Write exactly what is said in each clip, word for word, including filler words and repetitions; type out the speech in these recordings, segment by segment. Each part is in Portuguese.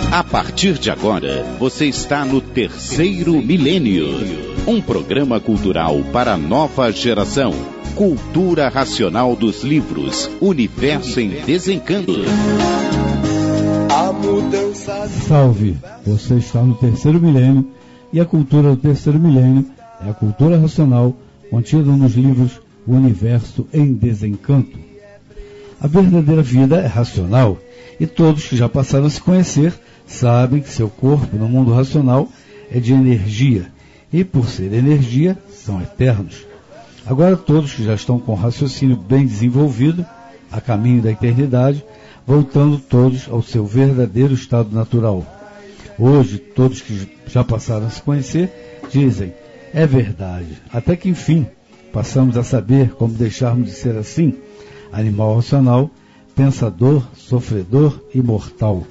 A partir de agora, você está no Terceiro Milênio, um programa cultural para a nova geração. Cultura racional dos livros, Universo em Desencanto. Salve, você está no Terceiro Milênio e a cultura do Terceiro Milênio é a cultura racional contida nos livros Universo em Desencanto. A verdadeira vida é racional e todos que já passaram a se conhecer sabem que seu corpo no mundo racional é de energia e, por ser energia, são eternos. Agora todos que já estão com o raciocínio bem desenvolvido, a caminho da eternidade, voltando todos ao seu verdadeiro estado natural. Hoje, todos que já passaram a se conhecer dizem, é verdade, até que enfim passamos a saber como deixarmos de ser assim, animal racional, pensador, sofredor e mortal.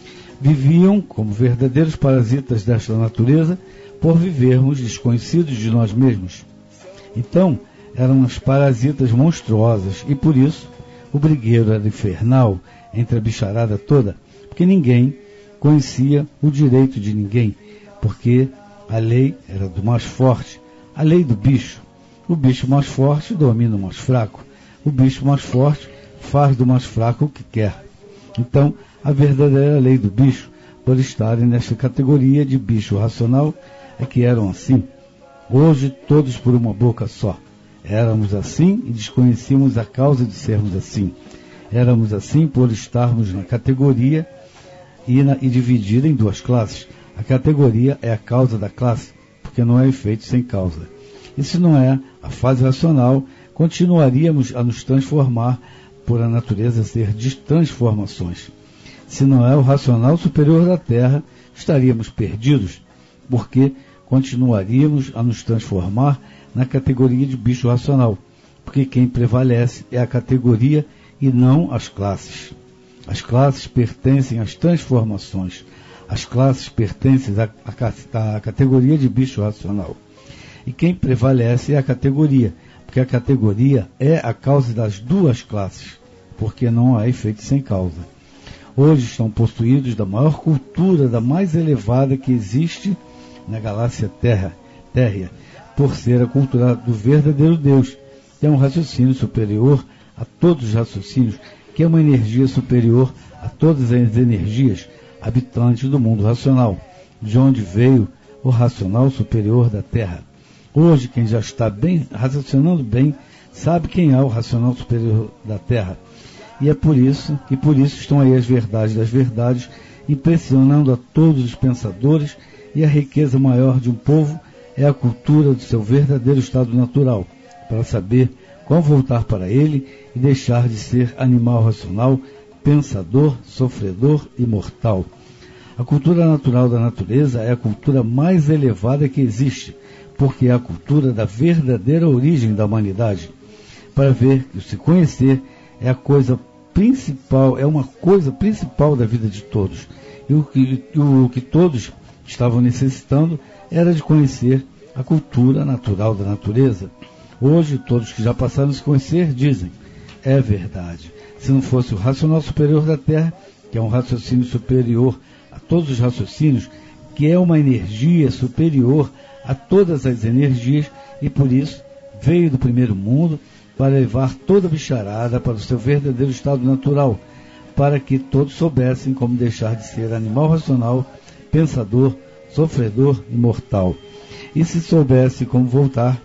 Viviam como verdadeiros parasitas desta natureza por vivermos desconhecidos de nós mesmos. Então, eram umas parasitas monstruosas e por isso o brigueiro era infernal entre a bicharada toda, porque ninguém conhecia o direito de ninguém, porque a lei era do mais forte, a lei do bicho. O bicho mais forte domina o mais fraco, o bicho mais forte faz do mais fraco o que quer. Então, a verdadeira lei do bicho, por estarem nesta categoria de bicho racional, é que eram assim. Hoje, todos por uma boca só. Éramos assim e desconhecíamos a causa de sermos assim. Éramos assim por estarmos na categoria e, na, e dividida em duas classes. A categoria é a causa da classe, porque não é efeito sem causa. E se não é a fase racional, continuaríamos a nos transformar por a natureza ser de transformações. Se não é o racional superior da Terra, estaríamos perdidos, porque continuaríamos a nos transformar na categoria de bicho racional, porque quem prevalece é a categoria e não as classes. As classes pertencem às transformações, as classes pertencem à, à, à categoria de bicho racional. E quem prevalece é a categoria, porque a categoria é a causa das duas classes, porque não há efeito sem causa. Hoje estão possuídos da maior cultura, da mais elevada que existe na galáxia Terra, Terra, por ser a cultura do verdadeiro Deus, que é um raciocínio superior a todos os raciocínios, que é uma energia superior a todas as energias habitantes do mundo racional, de onde veio o racional superior da Terra. Hoje, quem já está bem, raciocinando bem, sabe quem é o racional superior da Terra. E é por isso, e por isso estão aí as verdades das verdades, impressionando a todos os pensadores, e a riqueza maior de um povo é a cultura do seu verdadeiro estado natural, para saber como voltar para ele e deixar de ser animal racional, pensador, sofredor e mortal. A cultura natural da natureza é a cultura mais elevada que existe, porque é a cultura da verdadeira origem da humanidade. Para ver que se conhecer é a coisa principal, é uma coisa principal da vida de todos. E o que, o que todos estavam necessitando era de conhecer a cultura natural da natureza. Hoje, todos que já passaram a se conhecer dizem, é verdade. Se não fosse o racional superior da Terra, que é um raciocínio superior a todos os raciocínios, que é uma energia superior a todas as energias, e por isso veio do primeiro mundo para levar toda a bicharada para o seu verdadeiro estado natural, para que todos soubessem como deixar de ser animal racional, pensador, sofredor e mortal. E se soubesse como voltar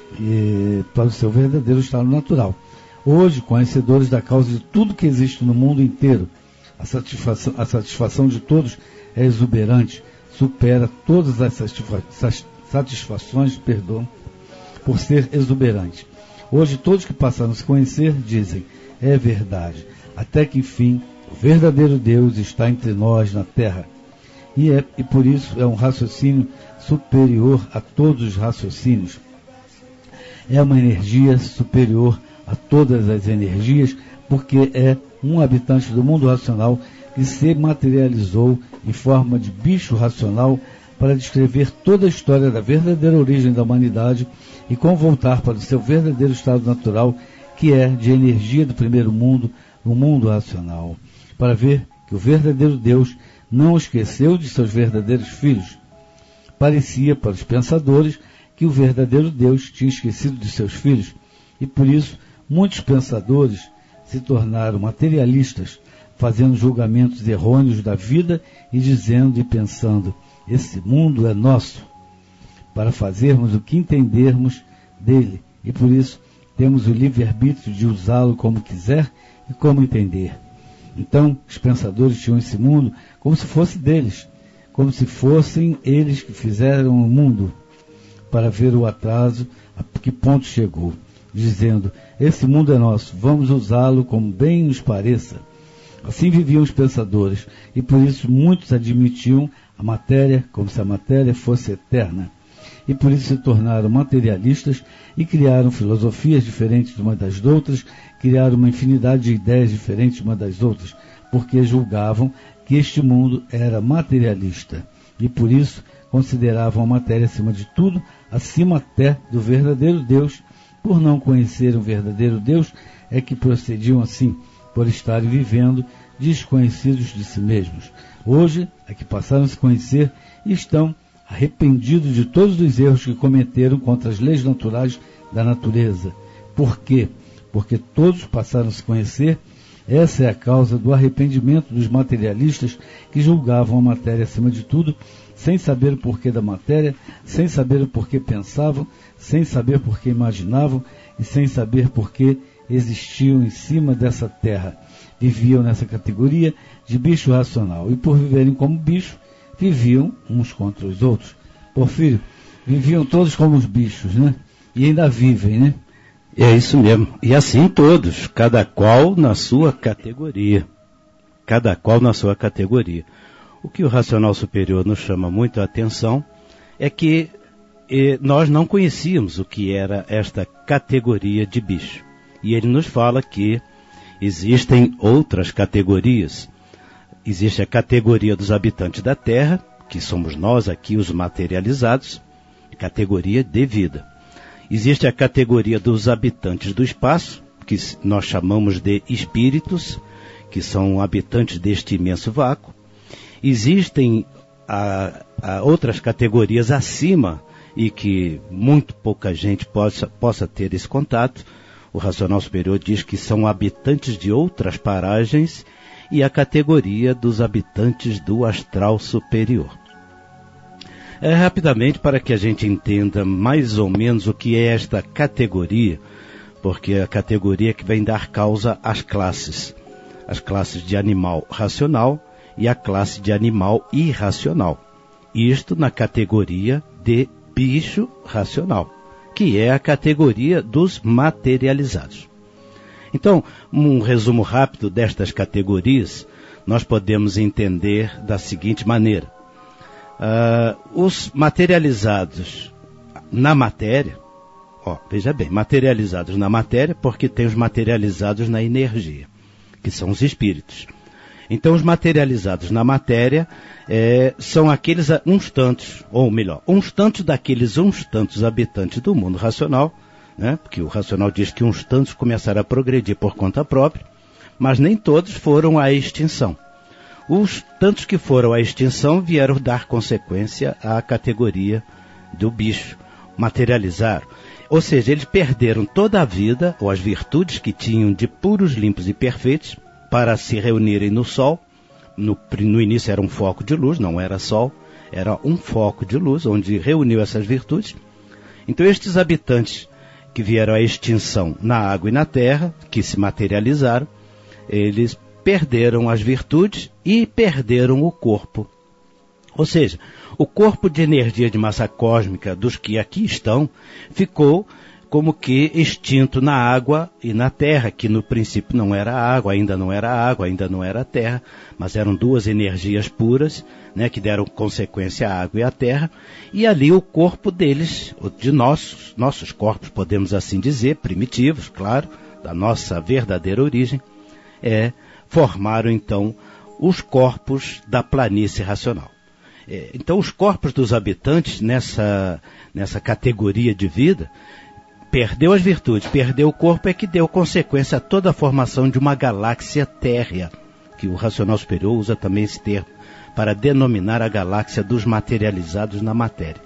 eh, para o seu verdadeiro estado natural. Hoje, conhecedores da causa de tudo que existe no mundo inteiro, a satisfação, a satisfação de todos é exuberante, supera todas as satisfa satisfações, perdão, por ser exuberante. Hoje, todos que passaram a se conhecer dizem, é verdade, até que enfim, o verdadeiro Deus está entre nós na Terra. E, é, e por isso é um raciocínio superior a todos os raciocínios. É uma energia superior a todas as energias, porque é um habitante do mundo racional que se materializou em forma de bicho racional para descrever toda a história da verdadeira origem da humanidade e como voltar para o seu verdadeiro estado natural, que é de energia do primeiro mundo, o mundo racional, para ver que o verdadeiro Deus não esqueceu de seus verdadeiros filhos. Parecia para os pensadores que o verdadeiro Deus tinha esquecido de seus filhos, e por isso muitos pensadores se tornaram materialistas, fazendo julgamentos errôneos da vida e dizendo e pensando: esse mundo é nosso, para fazermos o que entendermos dele, e por isso temos o livre-arbítrio de usá-lo como quiser e como entender. Então, os pensadores tinham esse mundo como se fosse deles, como se fossem eles que fizeram o mundo, para ver o atraso, a que ponto chegou, dizendo: esse mundo é nosso, vamos usá-lo como bem nos pareça. Assim viviam os pensadores, e por isso muitos admitiam a matéria como se a matéria fosse eterna. E por isso se tornaram materialistas e criaram filosofias diferentes umas das outras, criaram uma infinidade de ideias diferentes umas das outras, porque julgavam que este mundo era materialista. E por isso consideravam a matéria acima de tudo, acima até do verdadeiro Deus. Por não conhecerem o verdadeiro Deus, é que procediam assim, por estarem vivendo desconhecidos de si mesmos. Hoje é que passaram a se conhecer e estão arrependidos de todos os erros que cometeram contra as leis naturais da natureza. Por quê? Porque todos passaram a se conhecer. Essa é a causa do arrependimento dos materialistas que julgavam a matéria acima de tudo, sem saber o porquê da matéria, sem saber o porquê pensavam, sem saber porquê imaginavam e sem saber porquê existiam em cima dessa terra. Viviam nessa categoria de bicho racional, e por viverem como bicho, viviam uns contra os outros. Porfírio, viviam todos como os bichos, né? E ainda vivem, né? É isso mesmo. E assim todos, cada qual na sua categoria. Cada qual na sua categoria. O que o racional superior nos chama muito a atenção é que eh, nós não conhecíamos o que era esta categoria de bicho. E ele nos fala que existem outras categorias. Existe a categoria dos habitantes da Terra, que somos nós aqui, os materializados, categoria de vida. Existe a categoria dos habitantes do espaço, que nós chamamos de espíritos, que são habitantes deste imenso vácuo. Existem a, a outras categorias acima, e que muito pouca gente possa, possa ter esse contato. O racional superior diz que são habitantes de outras paragens, e a categoria dos habitantes do astral superior. É, rapidamente, para que a gente entenda mais ou menos o que é esta categoria, porque é a categoria que vem dar causa às classes, as classes de animal racional e a classe de animal irracional. Isto na categoria de bicho racional, que é a categoria dos materializados. Então, um resumo rápido destas categorias, nós podemos entender da seguinte maneira. Uh, os materializados na matéria, ó, veja bem, materializados na matéria, porque tem os materializados na energia, que são os espíritos. Então, os materializados na matéria é, são aqueles uns tantos, ou melhor, uns tantos daqueles uns tantos habitantes do mundo racional, né? Porque o racional diz que uns tantos começaram a progredir por conta própria, mas nem todos foram à extinção. Os tantos que foram à extinção vieram dar consequência à categoria do bicho, materializaram. Ou seja, eles perderam toda a vida, ou as virtudes que tinham de puros, limpos e perfeitos, para se reunirem no sol. No, no início era um foco de luz, não era sol, era um foco de luz, onde reuniu essas virtudes. Então estes habitantes que vieram à extinção na água e na terra, que se materializaram, eles perderam as virtudes e perderam o corpo. Ou seja, o corpo de energia de massa cósmica dos que aqui estão ficou como que extinto na água e na terra, que no princípio não era água, ainda não era água, ainda não era terra, mas eram duas energias puras, né, que deram consequência à água e à terra, e ali o corpo deles, de nossos, nossos corpos, podemos assim dizer, primitivos, claro, da nossa verdadeira origem, é, formaram então os corpos da planície racional. É, então os corpos dos habitantes nessa, nessa categoria de vida, perdeu as virtudes, perdeu o corpo, é que deu consequência a toda a formação de uma galáxia térrea, que o racional superior usa também esse termo para denominar a galáxia dos materializados na matéria.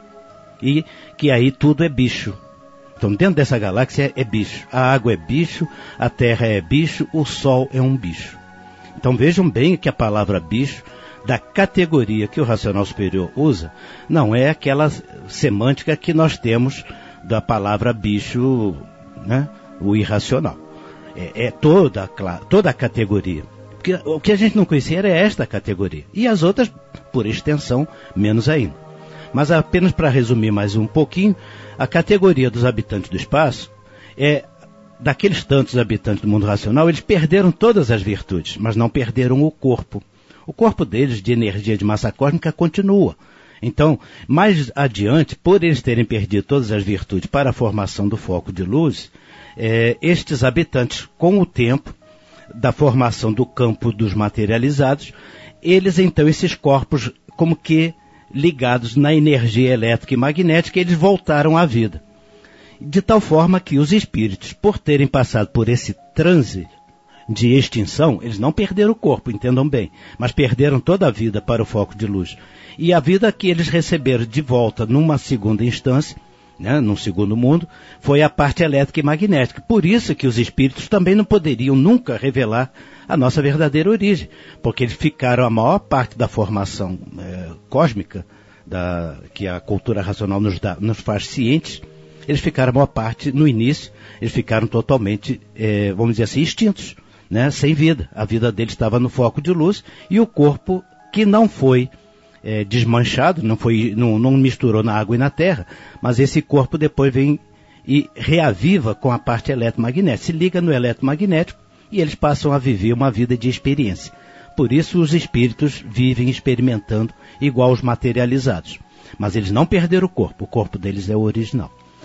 E que aí tudo é bicho. Então dentro dessa galáxia é bicho. A água é bicho, a terra é bicho, o sol é um bicho. Então vejam bem que a palavra bicho, da categoria que o racional superior usa, não é aquela semântica que nós temos da palavra bicho, né, o irracional. É, é toda, toda a categoria. Porque o que a gente não conhecia era esta categoria. E as outras, por extensão, menos ainda. Mas apenas para resumir mais um pouquinho, a categoria dos habitantes do espaço é, daqueles tantos habitantes do mundo racional, eles perderam todas as virtudes, mas não perderam o corpo. O corpo deles, de energia de massa cósmica, continua. Então, mais adiante, por eles terem perdido todas as virtudes para a formação do foco de luz, é, estes habitantes, com o tempo da formação do campo dos materializados, eles então, esses corpos, como que ligados na energia elétrica e magnética, eles voltaram à vida. De tal forma que os espíritos, por terem passado por esse transe de extinção, eles não perderam o corpo, entendam bem, mas perderam toda a vida para o foco de luz. E a vida que eles receberam de volta numa segunda instância, né, num segundo mundo, foi a parte elétrica e magnética. Por isso que os espíritos também não poderiam nunca revelar a nossa verdadeira origem, porque eles ficaram a maior parte da formação é, cósmica, da, que a cultura racional nos, dá, nos faz cientes, eles ficaram a maior parte, no início, eles ficaram totalmente, é, vamos dizer assim, extintos, né, sem vida. A vida deles estava no foco de luz e o corpo que não foi É, desmanchado, não, foi, não, não misturou na água e na terra, mas esse corpo depois vem e reaviva com a parte eletromagnética, se liga no eletromagnético e eles passam a viver uma vida de experiência. Por isso os espíritos vivem experimentando igual os materializados, mas eles não perderam o corpo, o corpo deles é o original.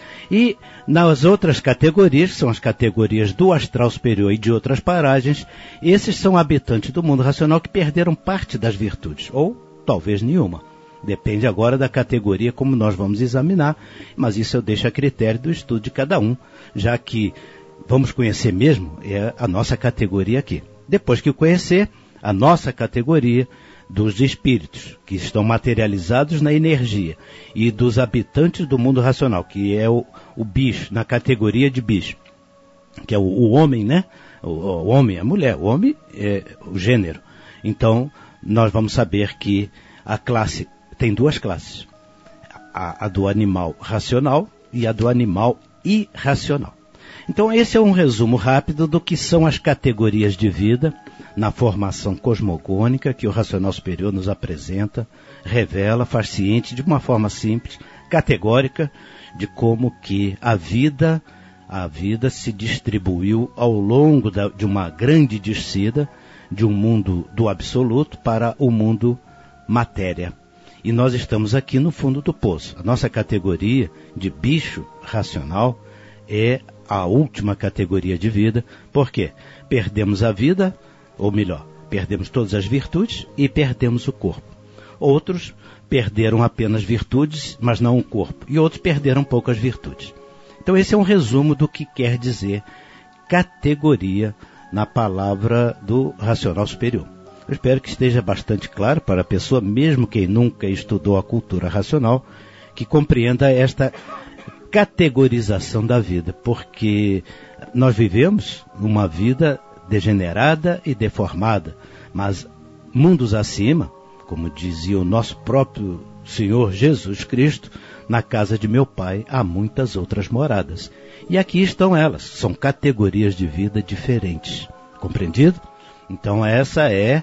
E nas outras categorias, que são as categorias do astral superior e de outras paragens, esses são habitantes do mundo racional que perderam parte das virtudes, ou talvez nenhuma. Depende agora da categoria como nós vamos examinar, mas isso eu deixo a critério do estudo de cada um, já que vamos conhecer mesmo é a nossa categoria aqui. Depois que conhecer a nossa categoria dos espíritos, que estão materializados na energia, e dos habitantes do mundo racional, que é o, o bicho, na categoria de bicho, que é o, o homem, né? O, o homem, a mulher, o homem é o gênero. Então, nós vamos saber que a classe tem duas classes, a, a do animal racional e a do animal irracional. Então esse é um resumo rápido do que são as categorias de vida na formação cosmogônica que o racional superior nos apresenta, revela, faz ciente de uma forma simples, categórica, de como que a vida, a vida se distribuiu ao longo da, de uma grande descida de um mundo do absoluto para o mundo matéria. E nós estamos aqui no fundo do poço. A nossa categoria de bicho racional é a última categoria de vida. Por quê? Perdemos a vida, ou melhor, perdemos todas as virtudes e perdemos o corpo. Outros perderam apenas virtudes, mas não o corpo. E outros perderam poucas virtudes. Então esse é um resumo do que quer dizer categoria na palavra do racional superior. Eu espero que esteja bastante claro para a pessoa, mesmo quem nunca estudou a cultura racional, que compreenda esta categorização da vida, porque nós vivemos uma vida degenerada e deformada, mas mundos acima, como dizia o nosso próprio Senhor Jesus Cristo, na casa de meu Pai há muitas outras moradas. E aqui estão elas, são categorias de vida diferentes. Compreendido? Então essa é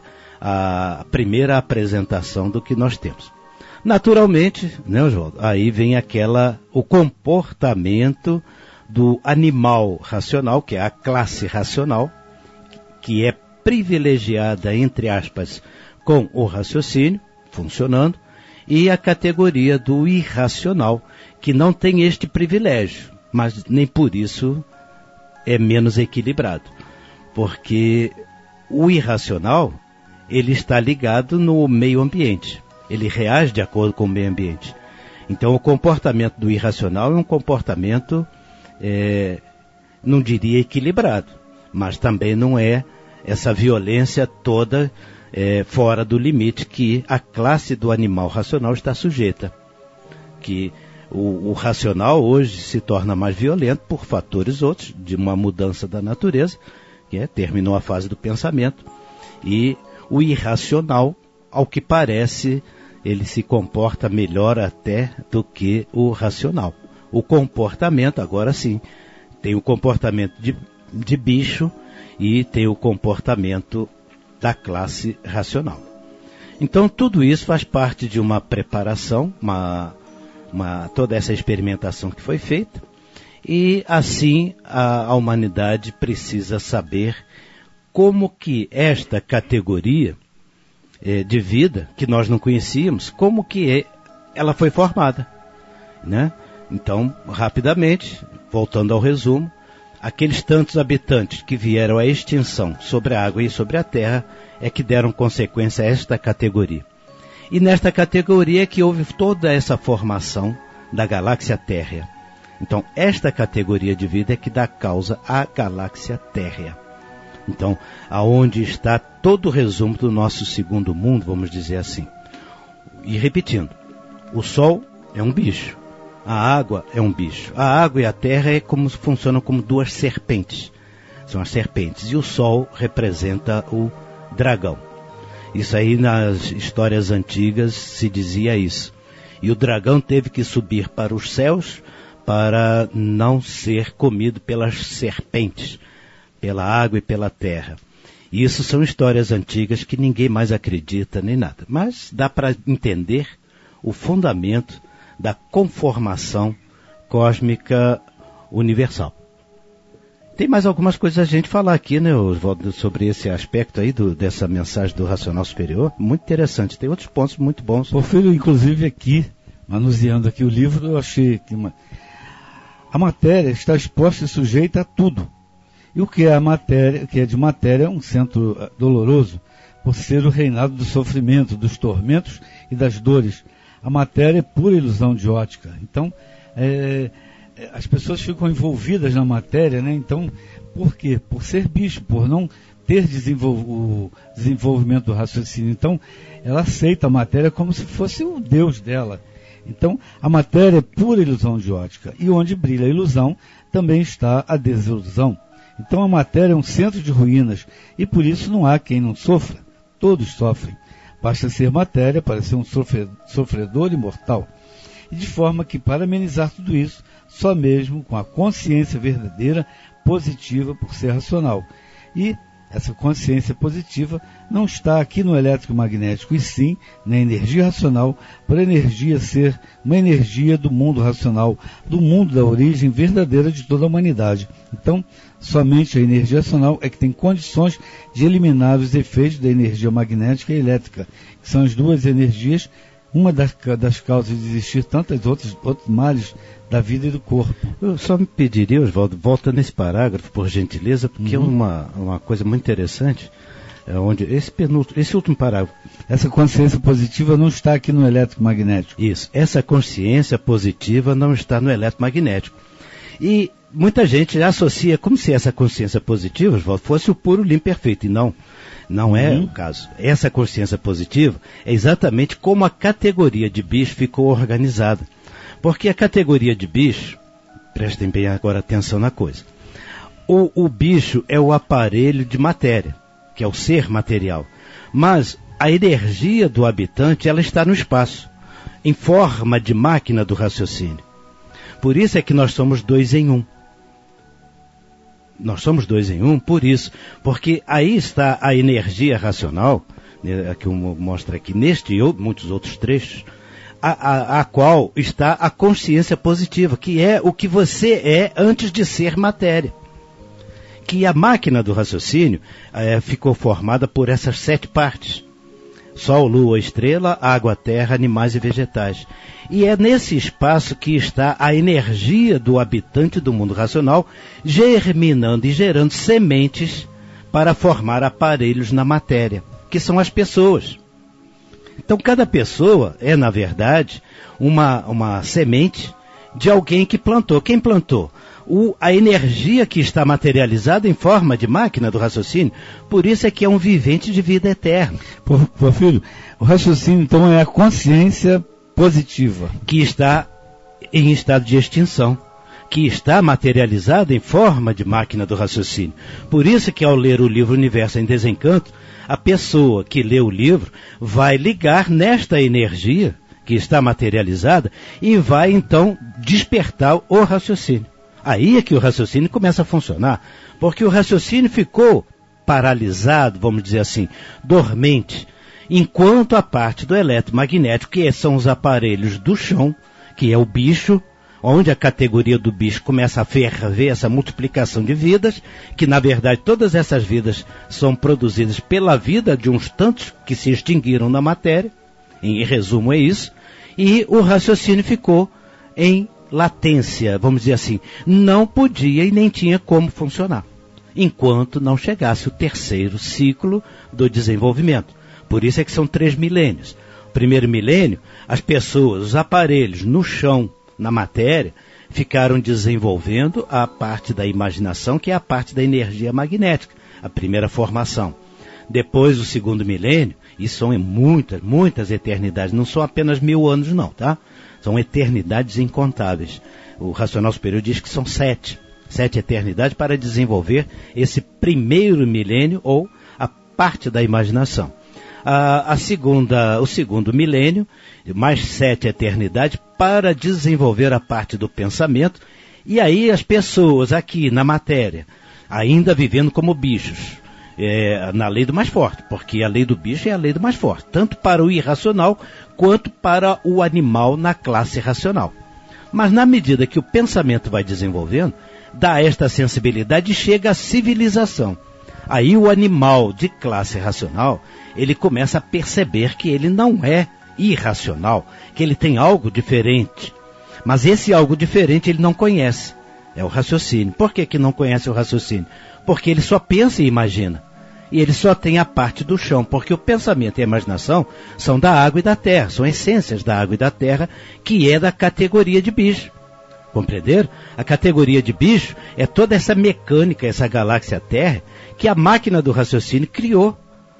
a primeira apresentação do que nós temos. Naturalmente, né, Oswaldo? Aí vem aquela, o comportamento do animal racional, que é a classe racional, que é privilegiada, entre aspas, com o raciocínio, funcionando, e a categoria do irracional, que não tem este privilégio, mas nem por isso é menos equilibrado. Porque o irracional, ele está ligado no meio ambiente. Ele reage de acordo com o meio ambiente. Então o comportamento do irracional é um comportamento, é, não diria equilibrado, mas também não é, essa violência toda é, fora do limite que a classe do animal racional está sujeita. Que o, o racional hoje se torna mais violento por fatores outros, de uma mudança da natureza, que é, terminou a fase do pensamento, e o irracional, ao que parece, ele se comporta melhor até do que o racional. O comportamento, agora sim, tem o comportamento de, de bicho e tem o comportamento da classe racional. Então tudo isso faz parte de uma preparação, uma, uma, toda essa experimentação que foi feita, e assim a, a humanidade precisa saber como que esta categoria eh, de vida, que nós não conhecíamos, como que é, ela foi formada, né? Então, rapidamente, voltando ao resumo, aqueles tantos habitantes que vieram à extinção sobre a água e sobre a terra é que deram consequência a esta categoria. E nesta categoria é que houve toda essa formação da galáxia térrea. Então, esta categoria de vida é que dá causa à galáxia térrea. Então, aonde está todo o resumo do nosso segundo mundo, vamos dizer assim. E repetindo, o Sol é um bicho. A água é um bicho. A água e a terra é como, funcionam como duas serpentes. São as serpentes. E o sol representa o dragão. Isso aí nas histórias antigas se dizia isso. E o dragão teve que subir para os céus para não ser comido pelas serpentes, pela água e pela terra. E isso são histórias antigas que ninguém mais acredita nem nada. Mas dá para entender o fundamento da conformação cósmica universal. Tem mais algumas coisas a gente falar aqui, né, Oswaldo, sobre esse aspecto aí do, dessa mensagem do racional superior. Muito interessante, tem outros pontos muito bons. Porfírio, inclusive aqui, manuseando aqui o livro, eu achei que uma... a matéria está exposta e sujeita a tudo. E o que é a matéria, o que é de matéria é um centro doloroso, por ser o reinado do sofrimento, dos tormentos e das dores. A matéria é pura ilusão de ótica. Então, é, as pessoas ficam envolvidas na matéria, né? Então, por quê? Por ser bicho, por não ter desenvol- o desenvolvimento do raciocínio. Então, ela aceita a matéria como se fosse o Deus dela. Então, a matéria é pura ilusão de ótica. E onde brilha a ilusão, também está a desilusão. Então, a matéria é um centro de ruínas. E por isso não há quem não sofra. Todos sofrem. Basta ser matéria para ser um sofredor imortal. E de forma que, para amenizar tudo isso, só mesmo com a consciência verdadeira, positiva por ser racional. E essa consciência positiva não está aqui no elétrico magnético, e sim na energia racional, por a energia ser uma energia do mundo racional, do mundo da origem verdadeira de toda a humanidade. Então, somente a energia racional é que tem condições de eliminar os efeitos da energia magnética e elétrica, que são as duas energias, uma das, das causas de existir tantos outros, outros males da vida e do corpo. Eu só me pediria, Oswaldo, volta nesse parágrafo, por gentileza, porque uhum. é uma, uma coisa muito interessante, é onde esse, penúltimo, esse último parágrafo. Essa consciência positiva não está aqui no elétrico magnético. Isso, essa consciência positiva não está no elétrico magnético. E muita gente associa como se essa consciência positiva, Oswaldo, fosse o puro limpo perfeito, e não. Não é uhum. o caso. Essa consciência positiva é exatamente como a categoria de bicho ficou organizada. Porque a categoria de bicho, prestem bem agora atenção na coisa, o, o bicho é o aparelho de matéria, que é o ser material. Mas a energia do habitante, ela está no espaço, em forma de máquina do raciocínio. Por isso é que nós somos dois em um. Nós somos dois em um, por isso, porque aí está a energia racional, né, que eu mostro aqui neste e muitos outros trechos, a, a, a qual está a consciência positiva, que é o que você é antes de ser matéria. Que a máquina do raciocínio é, ficou formada por essas sete partes. Sol, lua, estrela, água, terra, animais e vegetais. E é nesse espaço que está a energia do habitante do mundo racional, germinando e gerando sementes para formar aparelhos na matéria, que são as pessoas. Então cada pessoa é, na verdade, uma, uma semente de alguém que plantou. Quem plantou? O, a energia que está materializada em forma de máquina do raciocínio. Por isso é que é um vivente de vida eterna. Por, por filho, o raciocínio então é a consciência positiva. Que está em estado de extinção. Que está materializada em forma de máquina do raciocínio. Por isso que ao ler o livro Universo em Desencanto, a pessoa que lê o livro vai ligar nesta energia que está materializada e vai então despertar o raciocínio. Aí é que o raciocínio começa a funcionar, porque o raciocínio ficou paralisado, vamos dizer assim, dormente, enquanto a parte do eletromagnético, que são os aparelhos do chão, que é o bicho, onde a categoria do bicho começa a ferver essa multiplicação de vidas, que na verdade todas essas vidas são produzidas pela vida de uns tantos que se extinguiram na matéria, em resumo é isso, e o raciocínio ficou em latência, vamos dizer assim, não podia e nem tinha como funcionar, enquanto não chegasse o terceiro ciclo do desenvolvimento. Por isso é que são três milênios. O primeiro milênio, as pessoas, os aparelhos no chão, na matéria, ficaram desenvolvendo a parte da imaginação, que é a parte da energia magnética, a primeira formação. Depois, o segundo milênio, e são muitas, muitas eternidades, não são apenas mil anos não, tá? São eternidades incontáveis. O racional superior diz que são sete, sete eternidades para desenvolver esse primeiro milênio ou a parte da imaginação. A, a segunda, o segundo milênio, mais sete eternidades para desenvolver a parte do pensamento, e aí as pessoas aqui na matéria, ainda vivendo como bichos, é, na lei do mais forte, porque a lei do bicho é a lei do mais forte, tanto para o irracional quanto para o animal na classe racional. Mas na medida que o pensamento vai desenvolvendo, dá esta sensibilidade e chega à civilização. Aí o animal de classe racional, ele começa a perceber que ele não é irracional, que ele tem algo diferente. Mas esse algo diferente ele não conhece. É o raciocínio. Por que que não conhece o raciocínio? Porque ele só pensa e imagina. E ele só tem a parte do chão, porque o pensamento e a imaginação são da água e da terra, são essências da água e da terra, que é da categoria de bicho. Compreenderam? A categoria de bicho é toda essa mecânica, essa galáxia Terra, que a máquina do raciocínio criou.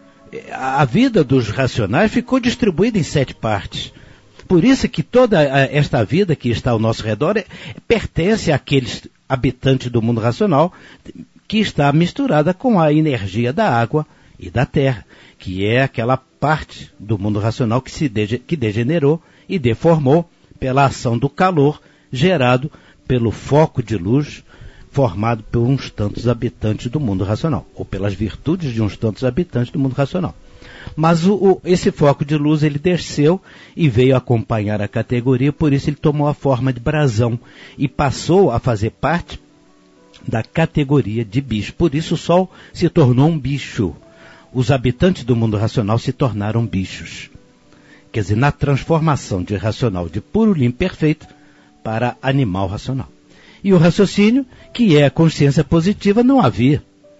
A vida dos racionais ficou distribuída em sete partes. Por isso que toda esta vida que está ao nosso redor é, pertence àqueles habitantes do mundo racional que está misturada com a energia da água e da terra, que é aquela parte do mundo racional que se de, que degenerou e deformou pela ação do calor gerado pelo foco de luz formado por uns tantos habitantes do mundo racional, ou pelas virtudes de uns tantos habitantes do mundo racional. Mas o, o, esse foco de luz ele desceu e veio acompanhar a categoria, por isso ele tomou a forma de brasão e passou a fazer parte da categoria de bicho. Por isso o Sol se tornou um bicho. Os habitantes do mundo racional se tornaram bichos. Quer dizer, na transformação de racional de puro limpo perfeito para animal racional. E o raciocínio, que é a consciência positiva, não havia.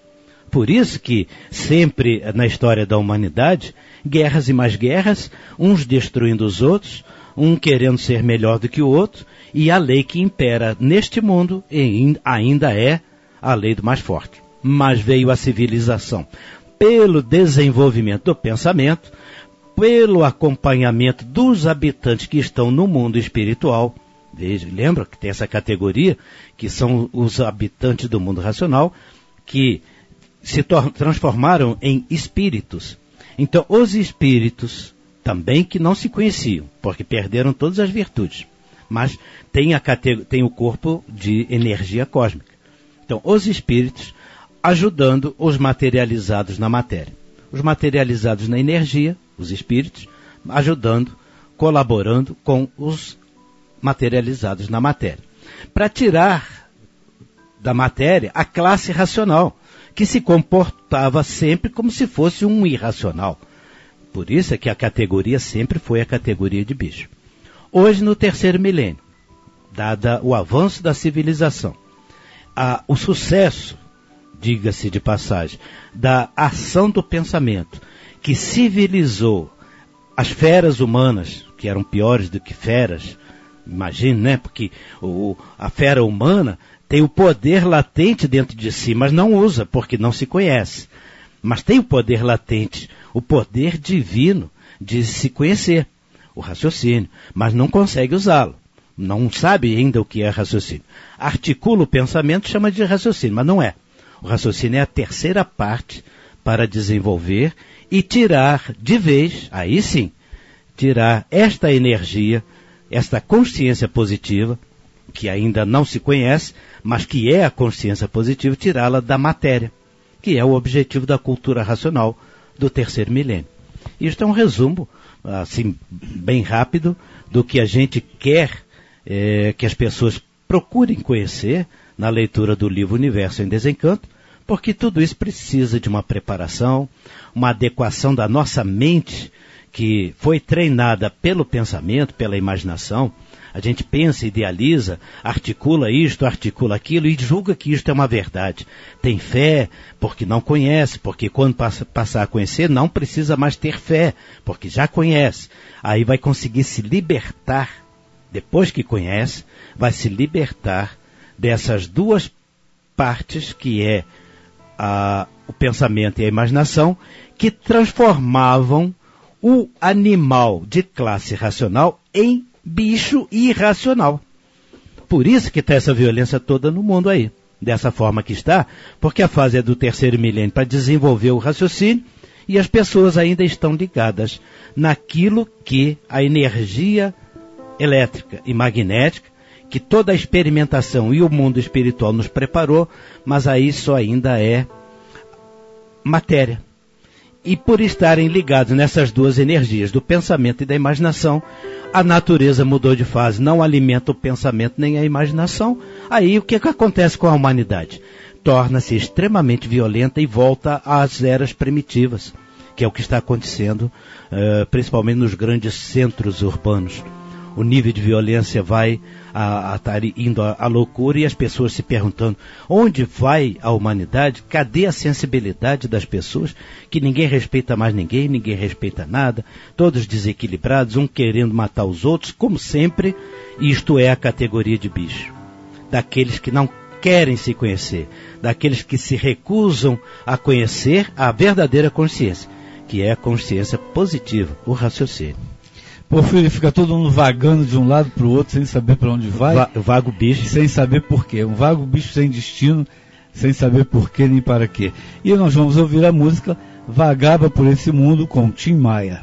Por isso que sempre na história da humanidade, guerras e mais guerras, uns destruindo os outros, um querendo ser melhor do que o outro, e a lei que impera neste mundo ainda é a lei do mais forte. Mas veio a civilização pelo desenvolvimento do pensamento, pelo acompanhamento dos habitantes que estão no mundo espiritual. Veja, lembra que tem essa categoria, que são os habitantes do mundo racional, que se transformaram em espíritos. Então, os espíritos também que não se conheciam, porque perderam todas as virtudes, mas tem, a categ- tem o corpo de energia cósmica. Então, os espíritos ajudando os materializados na matéria. Os materializados na energia, os espíritos, ajudando, colaborando com os materializados na matéria. Para tirar da matéria a classe racional, que se comportava sempre como se fosse um irracional. Por isso é que a categoria sempre foi a categoria de bicho. Hoje, no terceiro milênio, dada o avanço da civilização, a, o sucesso, diga-se de passagem, da ação do pensamento, que civilizou as feras humanas, que eram piores do que feras, Imagine, né? Porque o, a fera humana tem o poder latente dentro de si, mas não usa, porque não se conhece. Mas tem o poder latente, o poder divino de se conhecer, o raciocínio, mas não consegue usá-lo. Não sabe ainda o que é raciocínio. Articula o pensamento, chama de raciocínio, mas não é. O raciocínio é a terceira parte para desenvolver e tirar de vez, aí sim, tirar esta energia, esta consciência positiva, que ainda não se conhece, mas que é a consciência positiva, tirá-la da matéria, que é o objetivo da cultura racional do terceiro milênio. Isto é um resumo, assim, bem rápido, do que a gente quer é, que as pessoas procurem conhecer na leitura do livro Universo em Desencanto, porque tudo isso precisa de uma preparação, uma adequação da nossa mente, que foi treinada pelo pensamento, pela imaginação. A gente pensa, idealiza, articula isto, articula aquilo e julga que isto é uma verdade. Tem fé porque não conhece, porque quando passa, passar a conhecer não precisa mais ter fé, porque já conhece. Aí vai conseguir se libertar, depois que conhece, vai se libertar dessas duas partes que é a, o pensamento e a imaginação, que transformavam o animal de classe racional em bicho irracional. Por isso que está essa violência toda no mundo aí. Dessa forma que está, porque a fase é do terceiro milênio para desenvolver o raciocínio e as pessoas ainda estão ligadas naquilo que a energia elétrica e magnética, que toda a experimentação e o mundo espiritual nos preparou, mas aí só ainda é matéria. E por estarem ligados nessas duas energias, do pensamento e da imaginação, a natureza mudou de fase, não alimenta o pensamento nem a imaginação. Aí o que, que acontece com a humanidade? Torna-se extremamente violenta e volta às eras primitivas, que é o que está acontecendo, uh, principalmente nos grandes centros urbanos. O nível de violência vai a, a, a, indo à loucura e as pessoas se perguntando onde vai a humanidade, cadê a sensibilidade das pessoas, que ninguém respeita mais ninguém, ninguém respeita nada, todos desequilibrados, um querendo matar os outros, como sempre. Isto é a categoria de bicho, daqueles que não querem se conhecer, daqueles que se recusam a conhecer a verdadeira consciência, que é a consciência positiva, o raciocínio. Porfírio, fica todo mundo vagando de um lado para o outro, sem saber para onde vai. Va- vago bicho. Sem saber por quê. Um vago bicho sem destino, sem saber por quê nem para quê. E nós vamos ouvir a música Vagava por Esse Mundo, com Tim Maia.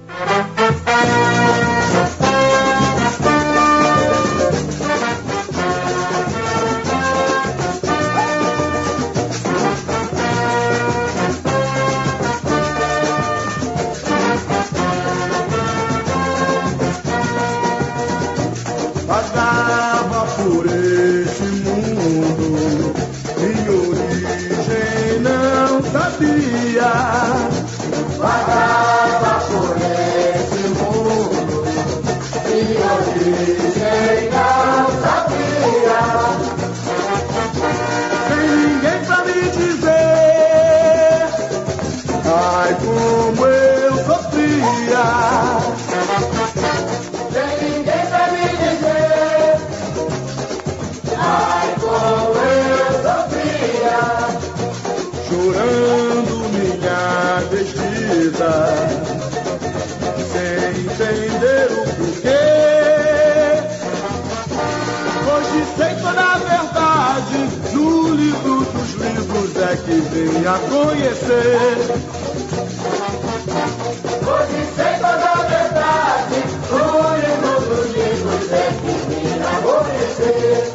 Vagava por esse mundo e origem não sabia, sem ninguém pra me dizer, ai como eu sofria, sem ninguém pra me dizer, ai como eu sofria, chorando minha desdita, sem entender o porquê. Hoje sei toda a verdade, no livro dos livros é que vim a conhecer. Hoje sei toda a verdade, no livro dos livros é que vim a conhecer.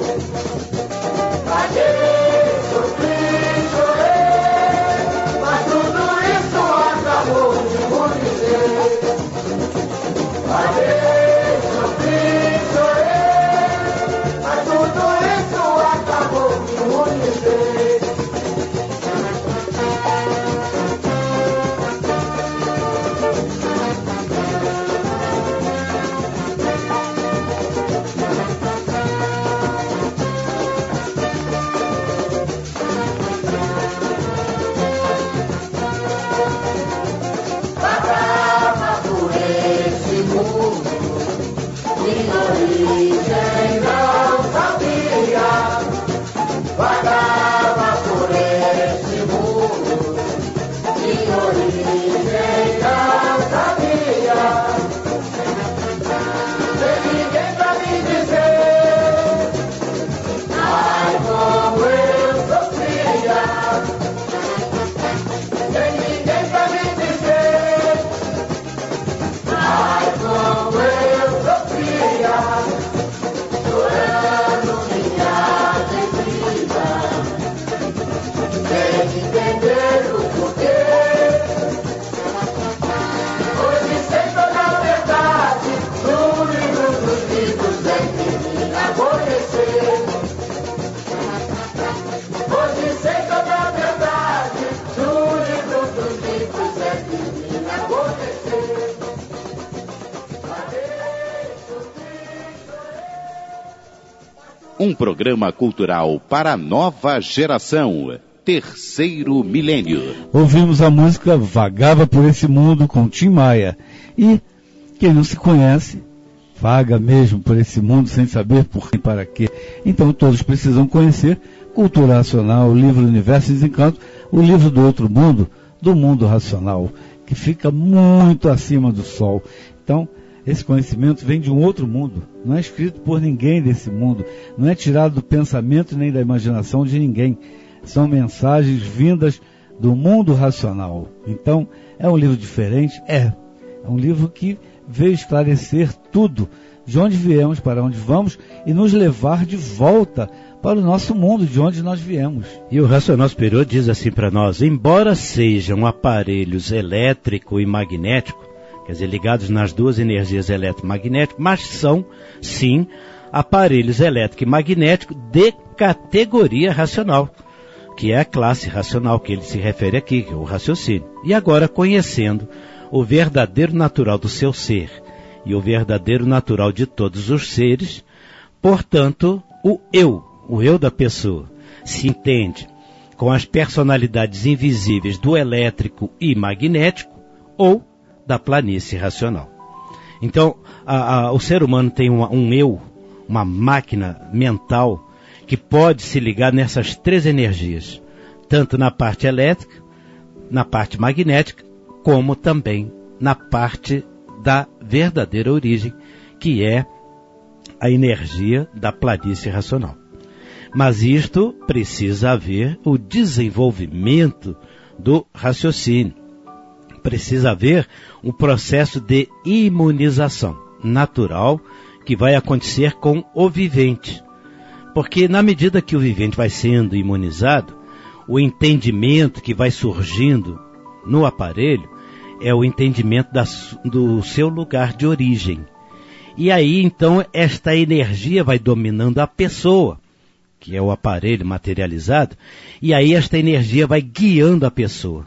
Paguei, sofri, chorei, mas tudo isso acabou de acontecer. Paguei, sofri, chorei, mas tudo isso acabou de acontecer. Um programa cultural para a nova geração. Terceiro Milênio. Ouvimos a música Vagava por Esse Mundo com Tim Maia. E quem não se conhece, vaga mesmo por esse mundo sem saber por que e para quê. Então todos precisam conhecer Cultura Racional, o livro Universo e Desencanto, o livro do outro mundo, do mundo racional, que fica muito acima do sol. Então, esse conhecimento vem de um outro mundo, não é escrito por ninguém desse mundo, não é tirado do pensamento nem da imaginação de ninguém. São mensagens vindas do mundo racional. Então, é um livro diferente? É. É um livro que veio esclarecer tudo, de onde viemos, para onde vamos, e nos levar de volta para o nosso mundo, de onde nós viemos. E o Racional Superior diz assim para nós: embora sejam aparelhos elétrico e magnético, quer dizer, ligados nas duas energias eletromagnéticas, mas são, sim, aparelhos elétrico e magnético de categoria racional, que é a classe racional que ele se refere aqui, que é o raciocínio. E agora, conhecendo o verdadeiro natural do seu ser e o verdadeiro natural de todos os seres, portanto, o eu, o eu da pessoa, se entende com as personalidades invisíveis do elétrico e magnético ou da planície racional. Então, a, a, o ser humano tem uma, um eu, uma máquina mental, que pode se ligar nessas três energias, tanto na parte elétrica, na parte magnética, como também na parte da verdadeira origem, que é a energia da planície racional. Mas isto precisa haver o desenvolvimento do raciocínio. Precisa haver um processo de imunização natural que vai acontecer com o vivente. Porque na medida que o vivente vai sendo imunizado, o entendimento que vai surgindo no aparelho é o entendimento da, do seu lugar de origem. E aí então esta energia vai dominando a pessoa, que é o aparelho materializado, e aí esta energia vai guiando a pessoa,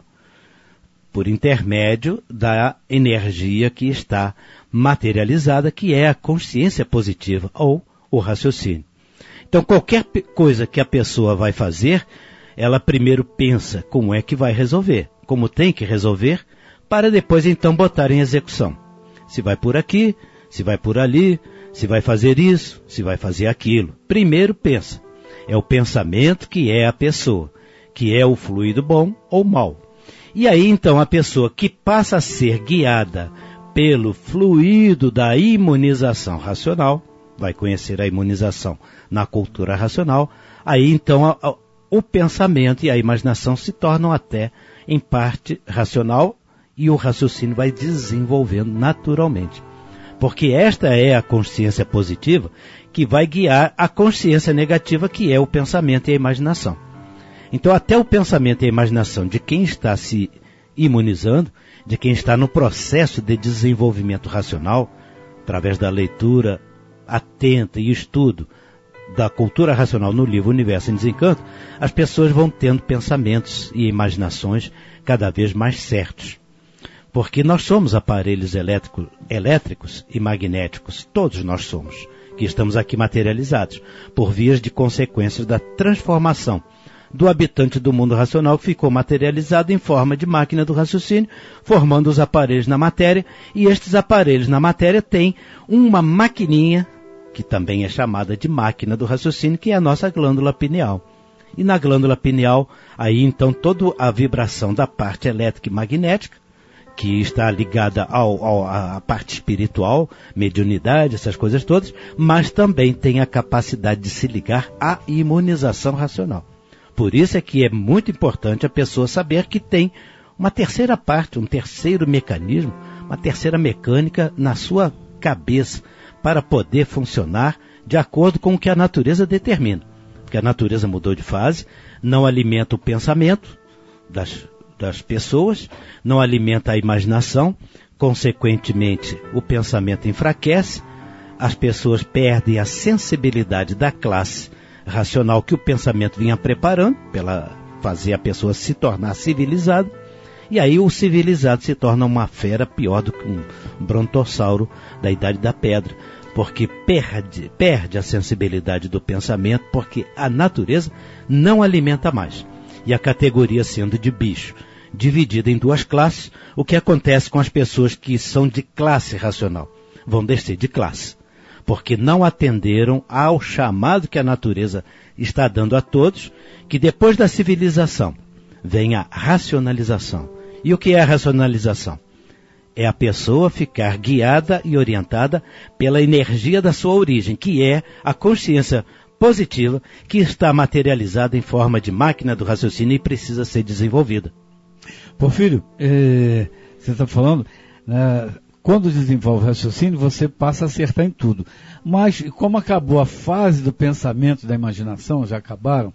por intermédio da energia que está materializada, que é a consciência positiva ou o raciocínio. Então, qualquer coisa que a pessoa vai fazer, ela primeiro pensa como é que vai resolver, como tem que resolver, para depois então botar em execução. Se vai por aqui, se vai por ali, se vai fazer isso, se vai fazer aquilo. Primeiro pensa. É o pensamento que é a pessoa, que é o fluido bom ou mau. E aí então a pessoa que passa a ser guiada pelo fluido da imunização racional, vai conhecer a imunização na cultura racional, aí então a, a, o pensamento e a imaginação se tornam até em parte racional e o raciocínio vai desenvolvendo naturalmente. Porque esta é a consciência positiva que vai guiar a consciência negativa, que é o pensamento e a imaginação. Então até o pensamento e a imaginação de quem está se imunizando, de quem está no processo de desenvolvimento racional, através da leitura atenta e estudo da cultura racional no livro Universo em Desencanto, as pessoas vão tendo pensamentos e imaginações cada vez mais certos. Porque nós somos aparelhos elétrico, elétricos e magnéticos, todos nós somos, que estamos aqui materializados, por vias de consequências da transformação do habitante do mundo racional que ficou materializado em forma de máquina do raciocínio, formando os aparelhos na matéria, e estes aparelhos na matéria têm uma maquininha, que também é chamada de máquina do raciocínio, que é a nossa glândula pineal. E na glândula pineal, aí então toda a vibração da parte elétrica e magnética, que está ligada ao, ao, à parte espiritual, mediunidade, essas coisas todas, mas também tem a capacidade de se ligar à imunização racional. Por isso é que é muito importante a pessoa saber que tem uma terceira parte, um terceiro mecanismo, uma terceira mecânica na sua cabeça, para poder funcionar de acordo com o que a natureza determina. Porque a natureza mudou de fase, não alimenta o pensamento das, das pessoas, não alimenta a imaginação, consequentemente o pensamento enfraquece, as pessoas perdem a sensibilidade da classe racional que o pensamento vinha preparando, para fazer a pessoa se tornar civilizada, e aí o civilizado se torna uma fera pior do que um brontossauro da Idade da Pedra, porque perde, perde a sensibilidade do pensamento, porque a natureza não alimenta mais. E a categoria sendo de bicho, dividida em duas classes, o que acontece com as pessoas que são de classe racional? Vão descer de classe, porque não atenderam ao chamado que a natureza está dando a todos, que depois da civilização vem a racionalização. E o que é a racionalização? É a pessoa ficar guiada e orientada pela energia da sua origem, que é a consciência positiva que está materializada em forma de máquina do raciocínio e precisa ser desenvolvida. Porfírio, é, você está falando, né, quando desenvolve o raciocínio, você passa a acertar em tudo. Mas como acabou a fase do pensamento, da imaginação, já acabaram,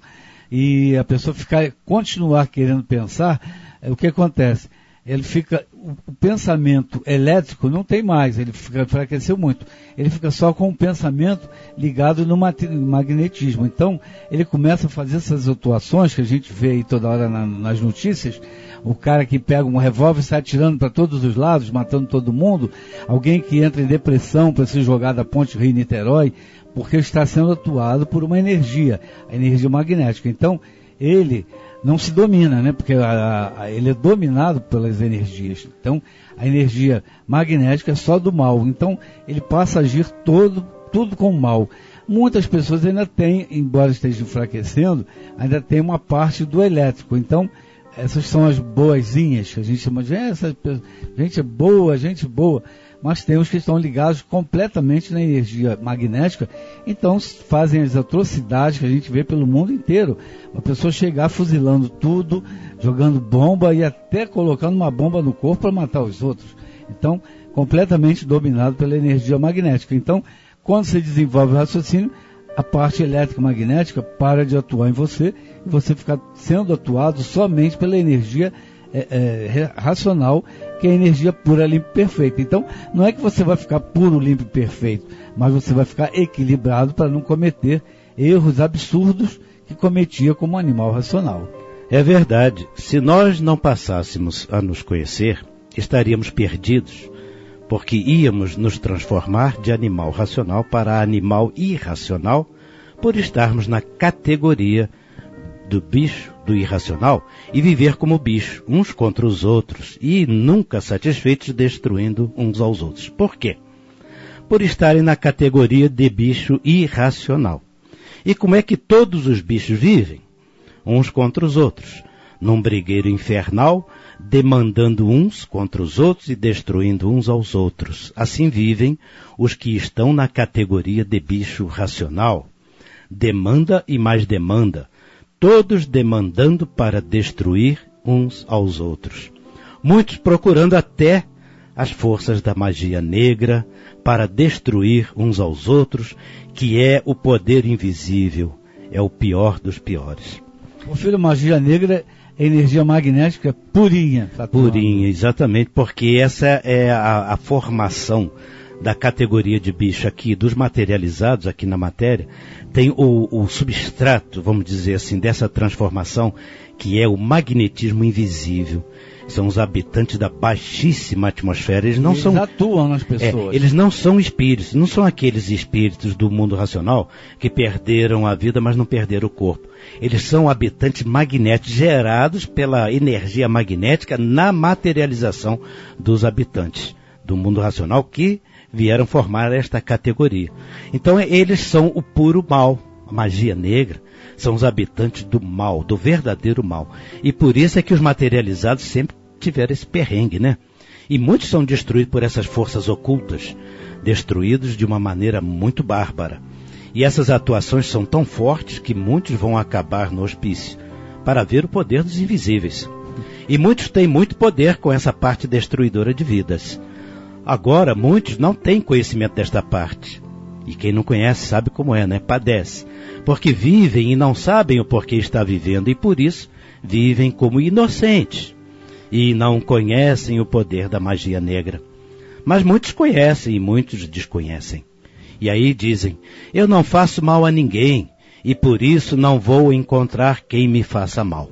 e a pessoa ficar, continuar querendo pensar, é, o que acontece? Ele fica, o, o pensamento elétrico não tem mais, ele fica, enfraqueceu muito. Ele fica só com o pensamento ligado no magnetismo. Então, ele começa a fazer essas atuações que a gente vê aí toda hora na, nas notícias. O cara que pega um revólver e sai atirando para todos os lados, matando todo mundo. Alguém que entra em depressão para ser jogado da ponte Rio-Niterói, porque está sendo atuado por uma energia, a energia magnética. Então, ele não se domina, né? Porque a, a, ele é dominado pelas energias. Então, a energia magnética é só do mal. Então, ele passa a agir todo, tudo com o mal. Muitas pessoas ainda têm, embora estejam enfraquecendo, ainda tem uma parte do elétrico. Então, essas são as boazinhas, que a gente chama de, essa gente é boa, gente boa. Mas tem os que estão ligados completamente na energia magnética, então fazem as atrocidades que a gente vê pelo mundo inteiro. Uma pessoa chegar fuzilando tudo, jogando bomba e até colocando uma bomba no corpo para matar os outros. Então, completamente dominado pela energia magnética. Então, quando você desenvolve o raciocínio, a parte elétrica magnética para de atuar em você e você fica sendo atuado somente pela energia É, é, racional, que é a energia pura, limpa e perfeita. Então, não é que você vai ficar puro, limpo e perfeito, mas você vai ficar equilibrado para não cometer erros absurdos que cometia como animal racional. É verdade. Se nós não passássemos a nos conhecer, estaríamos perdidos, porque íamos nos transformar de animal racional para animal irracional, por estarmos na categoria do bicho, do irracional, e viver como bicho, uns contra os outros, e nunca satisfeitos, destruindo uns aos outros. Por quê? Por estarem na categoria de bicho irracional. E como é que todos os bichos vivem? Uns contra os outros, num brigueiro infernal, demandando uns contra os outros e destruindo uns aos outros. Assim vivem os que estão na categoria de bicho racional. Demanda e mais demanda, todos demandando para destruir uns aos outros. Muitos procurando até as forças da magia negra para destruir uns aos outros, que é o poder invisível, é o pior dos piores. O filho, magia negra é energia magnética purinha. Tá purinha, exatamente, porque essa é a, a formação da categoria de bicho aqui, dos materializados aqui na matéria, tem o, o substrato, vamos dizer assim, dessa transformação, que é o magnetismo invisível. São os habitantes da baixíssima atmosfera. Eles não eles são... atuam nas pessoas. É, eles não são espíritos, não são aqueles espíritos do mundo racional que perderam a vida, mas não perderam o corpo. Eles são habitantes magnéticos, gerados pela energia magnética na materialização dos habitantes do mundo racional que vieram formar esta categoria. Então eles são o puro mal, a magia negra, são os habitantes do mal, do verdadeiro mal. E por isso é que os materializados sempre tiveram esse perrengue, né? E muitos são destruídos por essas forças ocultas, destruídos de uma maneira muito bárbara. E essas atuações são tão fortes que muitos vão acabar no hospício para ver o poder dos invisíveis. E muitos têm muito poder com essa parte destruidora de vidas. Agora, muitos não têm conhecimento desta parte. E quem não conhece sabe como é, né? Padece. Porque vivem e não sabem o porquê está vivendo, e por isso vivem como inocentes. E não conhecem o poder da magia negra. Mas muitos conhecem e muitos desconhecem. E aí dizem, eu não faço mal a ninguém, e por isso não vou encontrar quem me faça mal.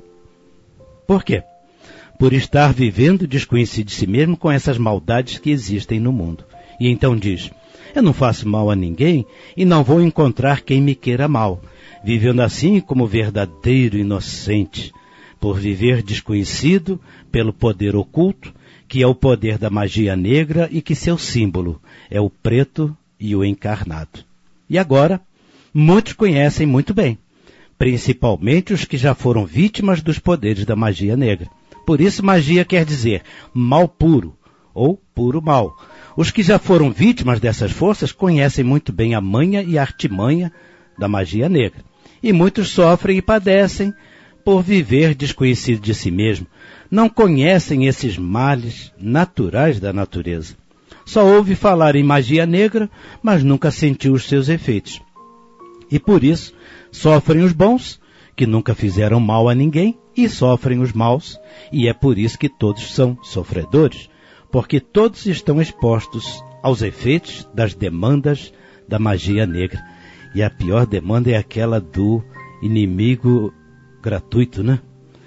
Por quê? Por estar vivendo desconhecido de si mesmo com essas maldades que existem no mundo. E então diz: eu não faço mal a ninguém e não vou encontrar quem me queira mal, vivendo assim como verdadeiro inocente, por viver desconhecido pelo poder oculto, que é o poder da magia negra e que seu símbolo é o preto e o encarnado. E agora, muitos conhecem muito bem, principalmente os que já foram vítimas dos poderes da magia negra. Por isso, magia quer dizer mal puro, ou puro mal. Os que já foram vítimas dessas forças conhecem muito bem a manha e a artimanha da magia negra. E muitos sofrem e padecem por viver desconhecido de si mesmo. Não conhecem esses males naturais da natureza. Só ouve falar em magia negra, mas nunca sentiu os seus efeitos. E por isso, sofrem os bons, que nunca fizeram mal a ninguém, e sofrem os maus, e é por isso que todos são sofredores, porque todos estão expostos aos efeitos das demandas da magia negra. E a pior demanda é aquela do inimigo gratuito, né?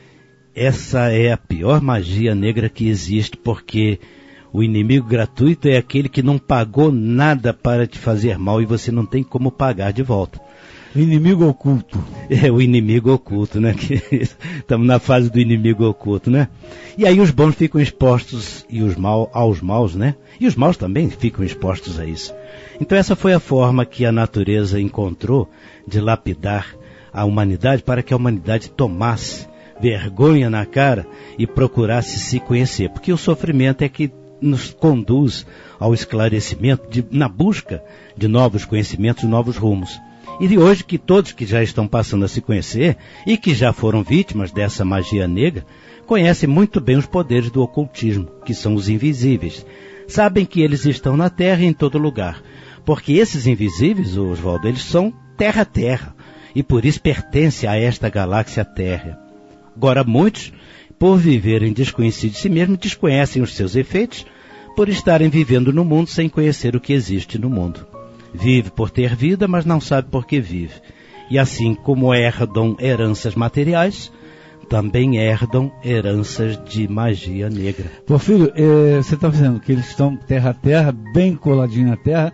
Essa é a pior magia negra que existe, porque o inimigo gratuito é aquele que não pagou nada para te fazer mal e você não tem como pagar de volta. Inimigo oculto. É o inimigo oculto, né? Estamos na fase do inimigo oculto, né? E aí os bons ficam expostos e os mal, aos maus, né? E os maus também ficam expostos a isso. Então essa foi a forma que a natureza encontrou de lapidar a humanidade para que a humanidade tomasse vergonha na cara e procurasse se conhecer. Porque o sofrimento é que nos conduz ao esclarecimento, de, na busca de novos conhecimentos, novos rumos. E de hoje que todos que já estão passando a se conhecer e que já foram vítimas dessa magia negra, conhecem muito bem os poderes do ocultismo, que são os invisíveis. Sabem que eles estão na Terra e em todo lugar, porque esses invisíveis, Oswaldo, eles são terra-terra, e por isso pertencem a esta galáxia Terra. Agora muitos, por viverem desconhecidos de si mesmos, desconhecem os seus efeitos, por estarem vivendo no mundo sem conhecer o que existe no mundo. Vive por ter vida, mas não sabe por que vive. E assim como herdam heranças materiais, também herdam heranças de magia negra. Porfírio, é, você está dizendo que eles estão terra a terra, bem coladinho na terra,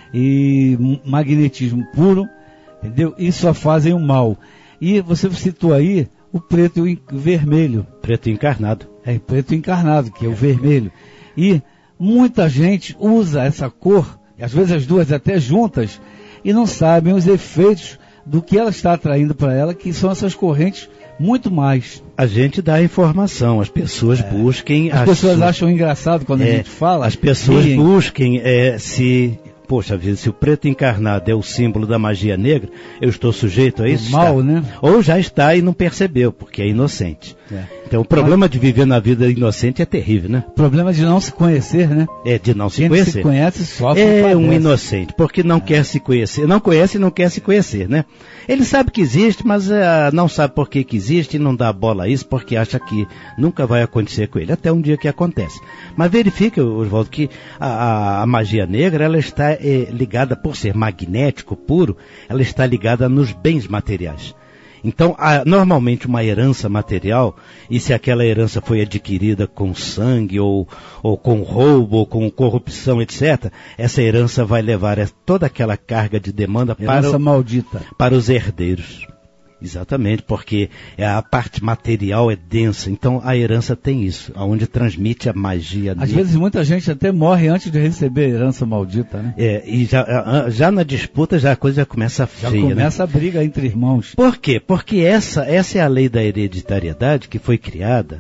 e magnetismo puro, entendeu? E só fazem o mal. E você citou aí o preto e o vermelho. Preto encarnado. É, preto encarnado, que é o vermelho. E muita gente usa essa cor, às vezes as duas até juntas, e não sabem os efeitos do que ela está atraindo para ela, que são essas correntes muito mais. A gente dá informação, as pessoas é. busquem... As pessoas su... acham engraçado quando é, a gente fala. As pessoas riem. busquem é, se... Poxa vida, se o preto encarnado é o símbolo da magia negra, eu estou sujeito a isso? O mal, está. né? Ou já está e não percebeu, porque é inocente. É. Então o problema Mas... de viver na vida inocente é terrível, né? O problema de não se conhecer, né? É, de não se Quem conhecer. Quem se conhece sofre. É um inocente, porque não é. quer se conhecer. Não conhece e não quer se conhecer, né? Ele sabe que existe, mas uh, não sabe por que que existe e não dá bola a isso, porque acha que nunca vai acontecer com ele, até um dia que acontece. Mas verifique, Oswaldo, que a, a, a magia negra, ela está é, ligada, por ser magnético puro, ela está ligada nos bens materiais. Então, há, normalmente uma herança material, e se aquela herança foi adquirida com sangue, ou, ou com roubo, ou com corrupção, etcétera, essa herança vai levar toda aquela carga de demanda para, o, maldita. para os herdeiros. Exatamente, porque a parte material é densa, então a herança tem isso, onde transmite a magia. Às dele. vezes muita gente até morre antes de receber a herança maldita, né? É, e já, já na disputa já a coisa já começa feia, Já começa né? a briga entre irmãos. Por quê? Porque essa, essa é a lei da hereditariedade que foi criada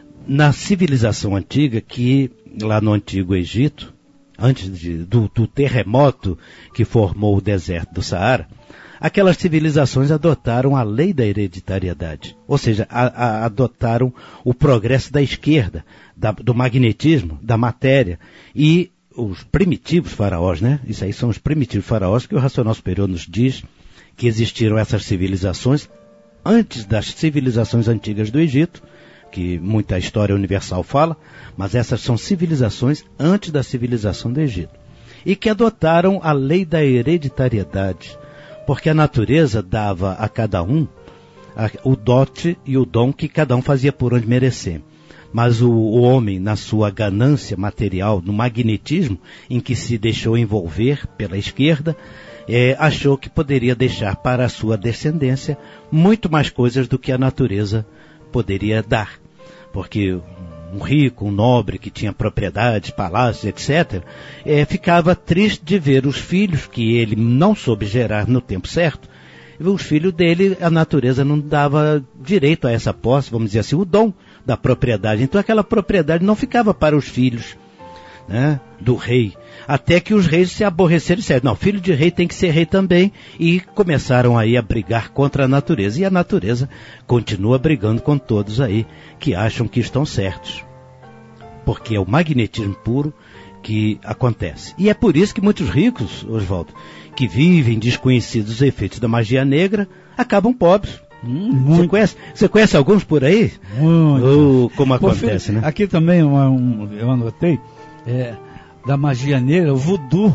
na civilização antiga, que lá no Antigo Egito, antes de, do, do terremoto que formou o deserto do Saara, aquelas civilizações adotaram a lei da hereditariedade, ou seja, a, a, adotaram o progresso da esquerda, da, do magnetismo, da matéria, e os primitivos faraós, né? Isso aí são os primitivos faraós que o Racional Superior nos diz que existiram essas civilizações antes das civilizações antigas do Egito, que muita história universal fala, mas essas são civilizações antes da civilização do Egito, e que adotaram a lei da hereditariedade, porque a natureza dava a cada um a, o dote e o dom que cada um fazia por onde merecer. Mas o, o homem, na sua ganância material, no magnetismo em que se deixou envolver pela esquerda, é, achou que poderia deixar para a sua descendência muito mais coisas do que a natureza poderia dar. Porque um rico, um nobre que tinha propriedades, palácios, etcétera, é, ficava triste de ver os filhos que ele não soube gerar no tempo certo. Os filhos dele, a natureza não dava direito a essa posse, vamos dizer assim, o dom da propriedade. Então aquela propriedade não ficava para os filhos, né, do rei. Até que os reis se aborreceram e disseram, não, filho de rei tem que ser rei também, e começaram aí a brigar contra a natureza. E a natureza continua brigando com todos aí que acham que estão certos. Porque é o magnetismo puro que acontece. E é por isso que muitos ricos, Oswaldo, que vivem desconhecidos os efeitos da magia negra, acabam pobres. Hum, você, conhece, você conhece alguns por aí? Muito. Ou como Pô, acontece, filho, né? Aqui também uma, um, eu anotei, é, da magia negra, o voodoo.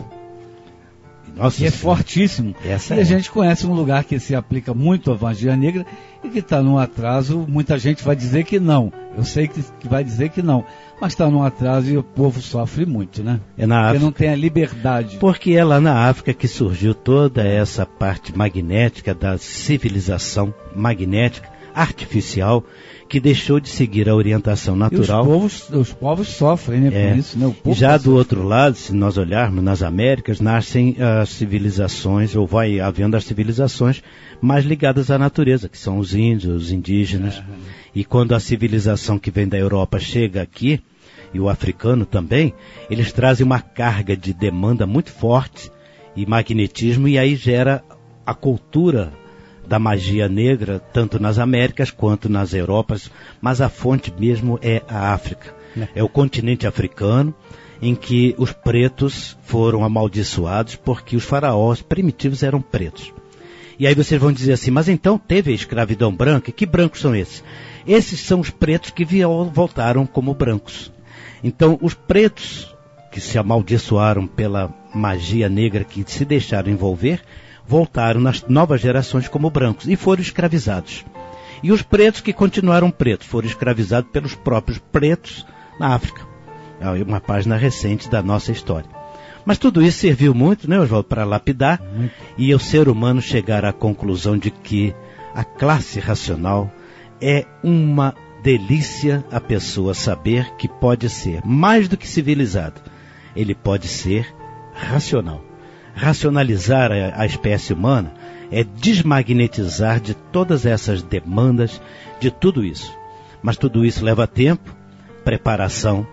Nossa, que é fortíssimo. Essa e é. a gente conhece um lugar que se aplica muito à magia negra e que está num atraso. Muita gente vai dizer que não. Eu sei que, que vai dizer que não. Mas está num atraso e o povo sofre muito, né? É na Porque África. não tem a liberdade. Porque é lá na África que surgiu toda essa parte magnética da civilização magnética, artificial, que deixou de seguir a orientação natural. E os povos, os povos sofrem, né, É. por isso, né? O povo Já sofre. do outro lado, se nós olharmos nas Américas, nascem as civilizações, ou vai havendo as civilizações mais ligadas à natureza, que são os índios, os indígenas. É. E quando a civilização que vem da Europa chega aqui, e o africano também, eles trazem uma carga de demanda muito forte e magnetismo, e aí gera a cultura da magia negra, tanto nas Américas quanto nas Europas, mas a fonte mesmo é a África. É, é o continente africano, em que os pretos foram amaldiçoados porque os faraós primitivos eram pretos. E aí vocês vão dizer assim, mas então teve a escravidão branca? E que brancos são esses? Esses são os pretos que vieram, voltaram como brancos. Então os pretos que se amaldiçoaram pela magia negra, que se deixaram envolver, voltaram nas novas gerações como brancos e foram escravizados. E os pretos que continuaram pretos foram escravizados pelos próprios pretos na África. É uma página recente da nossa história. Mas tudo isso serviu muito, né, Oswaldo, para lapidar uhum. e o ser humano chegar à conclusão de que a classe racional é uma delícia a pessoa saber que pode ser mais do que civilizado. Ele pode ser racional. Racionalizar a, a espécie humana é desmagnetizar de todas essas demandas, de tudo isso. Mas tudo isso leva tempo, preparação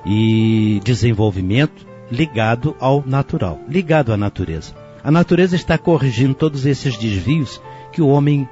e desenvolvimento ligado ao natural, ligado à natureza. A natureza está corrigindo todos esses desvios que o homem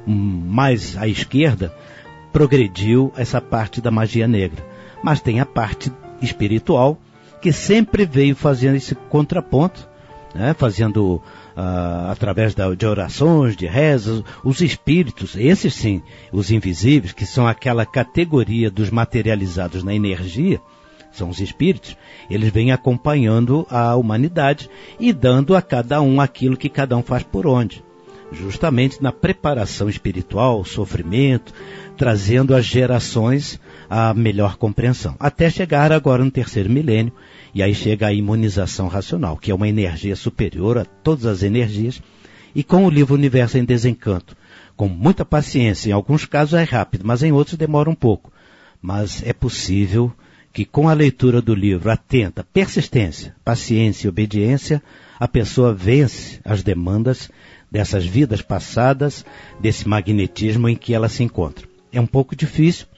mais à esquerda progrediu essa parte da magia negra. Mas tem a parte espiritual que sempre veio fazendo esse contraponto, né, fazendo uh, através da, de orações, de rezas, os espíritos, esses sim, os invisíveis, que são aquela categoria dos materializados na energia, são os espíritos, eles vêm acompanhando a humanidade e dando a cada um aquilo que cada um faz por onde. Justamente na preparação espiritual, sofrimento, trazendo às gerações a melhor compreensão. Até chegar agora no terceiro milênio, e aí chega a imunização racional, que é uma energia superior a todas as energias, e com o livro Universo em Desencanto, com muita paciência, em alguns casos é rápido, mas em outros demora um pouco. Mas é possível que com a leitura do livro atenta, persistência, paciência e obediência, a pessoa vence as demandas dessas vidas passadas, desse magnetismo em que ela se encontra. É um pouco difícil,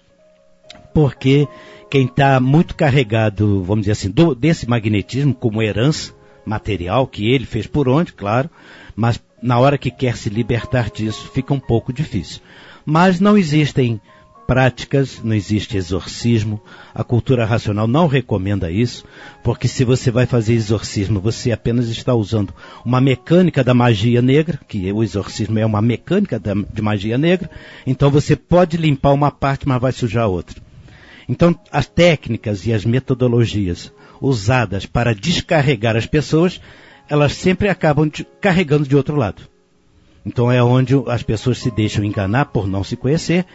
porque quem está muito carregado, vamos dizer assim, do, desse magnetismo como herança material, que ele fez por onde, claro, mas na hora que quer se libertar disso, fica um pouco difícil. Mas não existem práticas, não existe exorcismo, a cultura racional não recomenda isso, porque se você vai fazer exorcismo, você apenas está usando uma mecânica da magia negra, que o exorcismo é uma mecânica da, de magia negra, então você pode limpar uma parte, mas vai sujar a outra. Então, as técnicas e as metodologias usadas para descarregar as pessoas, elas sempre acabam de, carregando de outro lado. Então é onde as pessoas se deixam enganar por não se conhecer,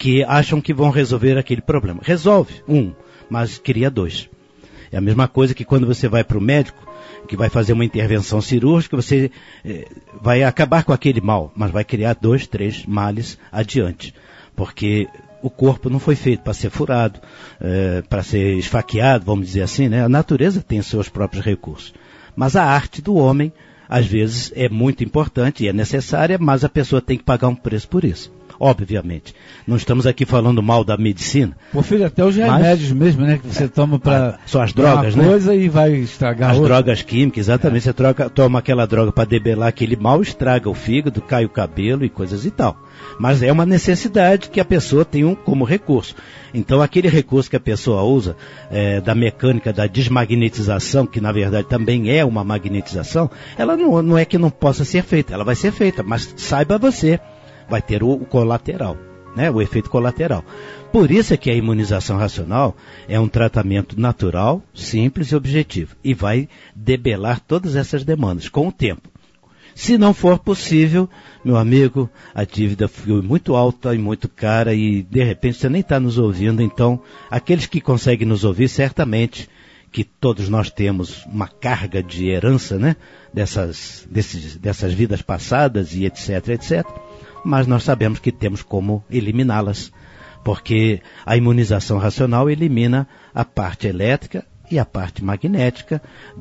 que acham que vão resolver aquele problema. Resolve um, mas cria dois. É a mesma coisa que quando você vai para o médico, que vai fazer uma intervenção cirúrgica, você eh, vai acabar com aquele mal, mas vai criar dois, três males adiante. Porque o corpo não foi feito para ser furado, eh, para ser esfaqueado, vamos dizer assim, né? A natureza tem seus próprios recursos. Mas a arte do homem, às vezes, é muito importante e é necessária, mas a pessoa tem que pagar um preço por isso. Obviamente. Não estamos aqui falando mal da medicina. Pô, filho, até os remédios mesmo, né? Que você toma para... São as drogas, uma né? coisa e vai estragar As outra. drogas químicas, exatamente. É. Você troca, toma aquela droga para debelar aquele mal, estraga o fígado, cai o cabelo e coisas e tal. Mas é uma necessidade que a pessoa tem um, como recurso. Então, aquele recurso que a pessoa usa, é, da mecânica da desmagnetização, que na verdade também é uma magnetização, ela não, não é que não possa ser feita, ela vai ser feita, mas saiba você, vai ter o, o colateral, né? O efeito colateral. Por isso é que a imunização racional é um tratamento natural, simples e objetivo. E vai debelar todas essas demandas com o tempo. Se não for possível, meu amigo, a dívida foi muito alta e muito cara e de repente você nem está nos ouvindo. Então, aqueles que conseguem nos ouvir, certamente que todos nós temos uma carga de herança, né? Dessas, desses, dessas vidas passadas e etc, etcétera. Mas nós sabemos que temos como eliminá-las, porque a imunização racional elimina a parte elétrica e a parte magnética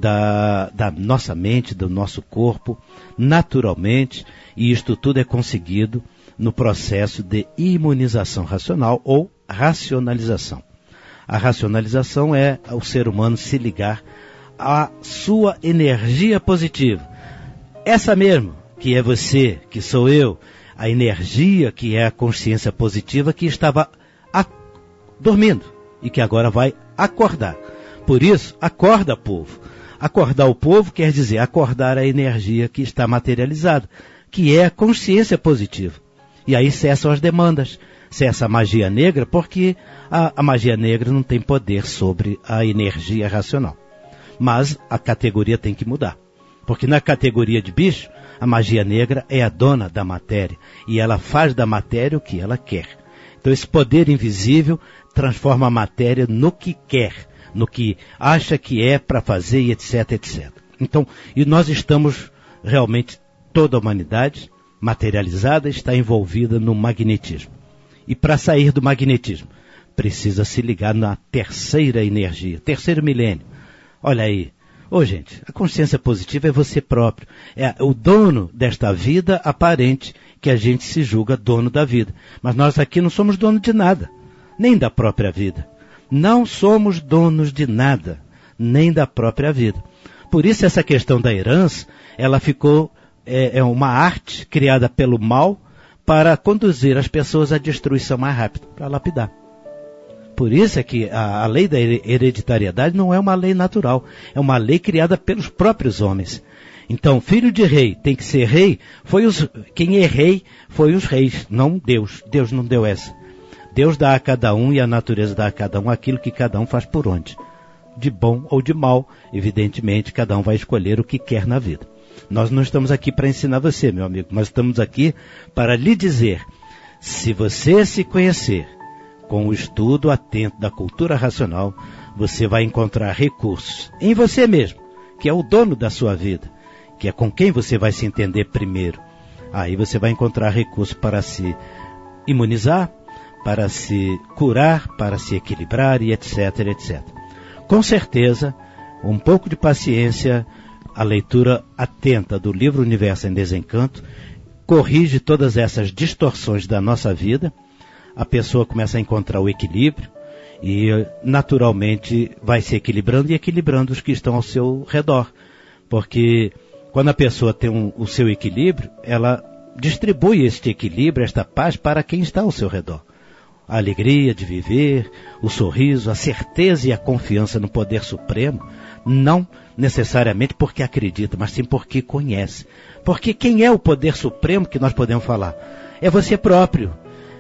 da, da nossa mente, do nosso corpo, naturalmente, e isto tudo é conseguido no processo de imunização racional ou racionalização. A racionalização é o ser humano se ligar à sua energia positiva. Essa mesmo, que é você, que sou eu, a energia que é a consciência positiva que estava a... dormindo e que agora vai acordar. Por isso, acorda, povo. Acordar o povo quer dizer acordar a energia que está materializada, que é a consciência positiva. E aí cessam as demandas, cessa a magia negra, porque a, a magia negra não tem poder sobre a energia racional. Mas a categoria tem que mudar. Porque na categoria de bicho, a magia negra é a dona da matéria e ela faz da matéria o que ela quer. Então esse poder invisível transforma a matéria no que quer, no que acha que é para fazer e etc, etcétera. Então, e nós estamos realmente, toda a humanidade materializada está envolvida no magnetismo. E para sair do magnetismo, precisa se ligar na terceira energia, terceiro milênio. Olha aí. Ô, gente, a consciência positiva é você próprio. É o dono desta vida aparente que a gente se julga dono da vida. Mas nós aqui não somos donos de nada, nem da própria vida. Não somos donos de nada, nem da própria vida. Por isso essa questão da herança, ela ficou, é, é uma arte criada pelo mal para conduzir as pessoas à destruição mais rápida, para lapidar. Por isso é que a, a lei da hereditariedade não é uma lei natural, é uma lei criada pelos próprios homens. Então, filho de rei tem que ser rei, foi os, quem é rei foi os reis, não Deus. Deus não deu essa. Deus dá a cada um e a natureza dá a cada um aquilo que cada um faz por onde. De bom ou de mal, evidentemente, cada um vai escolher o que quer na vida. Nós não estamos aqui para ensinar você, meu amigo, nós estamos aqui para lhe dizer, se você se conhecer, com o estudo atento da cultura racional, você vai encontrar recursos em você mesmo, que é o dono da sua vida, que é com quem você vai se entender primeiro. Aí você vai encontrar recursos para se imunizar, para se curar, para se equilibrar e etc, etcétera. Com certeza, um pouco de paciência, a leitura atenta do livro Universo em Desencanto corrige todas essas distorções da nossa vida. A pessoa começa a encontrar o equilíbrio e naturalmente vai se equilibrando e equilibrando os que estão ao seu redor. Porque quando a pessoa tem um, o seu equilíbrio, ela distribui este equilíbrio, esta paz para quem está ao seu redor. A alegria de viver, o sorriso, a certeza e a confiança no poder supremo, não necessariamente porque acredita, mas sim porque conhece. Porque quem é o poder supremo que nós podemos falar? É você próprio.